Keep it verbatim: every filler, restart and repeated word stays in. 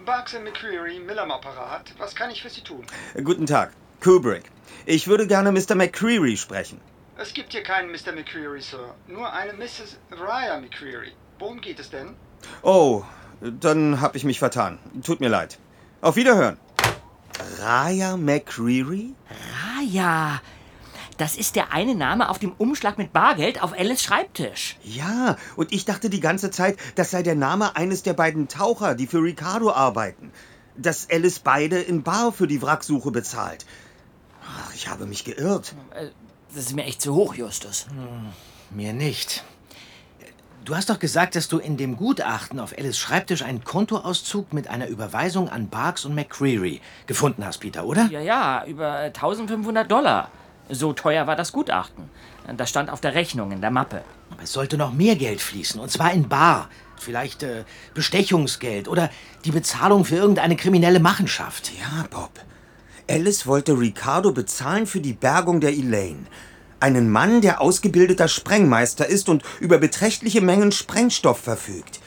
Bugs and McCreary, Miller am Apparat. Was kann ich für Sie tun? Guten Tag, Kubrick. Ich würde gerne Mister McCreary sprechen. Es gibt hier keinen Mister McCreary, Sir. Nur eine Misses Raya McCreary. Worum geht es denn? Oh, dann habe ich mich vertan. Tut mir leid. Auf Wiederhören. Raya McCreary? Raya. Das ist der eine Name auf dem Umschlag mit Bargeld auf Alice Schreibtisch. Ja, und ich dachte die ganze Zeit, das sei der Name eines der beiden Taucher, die für Ricardo arbeiten. Dass Alice beide in Bar für die Wracksuche bezahlt. Ach, ich habe mich geirrt. Das ist mir echt zu hoch, Justus. Hm, mir nicht. Du hast doch gesagt, dass du in dem Gutachten auf Alice Schreibtisch einen Kontoauszug mit einer Überweisung an Barks und McCreary gefunden hast, Peter, oder? Ja, ja, über eintausendfünfhundert Dollar. So teuer war das Gutachten. Das stand auf der Rechnung in der Mappe. Aber es sollte noch mehr Geld fließen, und zwar in bar. Vielleicht äh, Bestechungsgeld oder die Bezahlung für irgendeine kriminelle Machenschaft. Ja, Bob. Alice wollte Ricardo bezahlen für die Bergung der Elaine. Einen Mann, der ausgebildeter Sprengmeister ist und über beträchtliche Mengen Sprengstoff verfügt.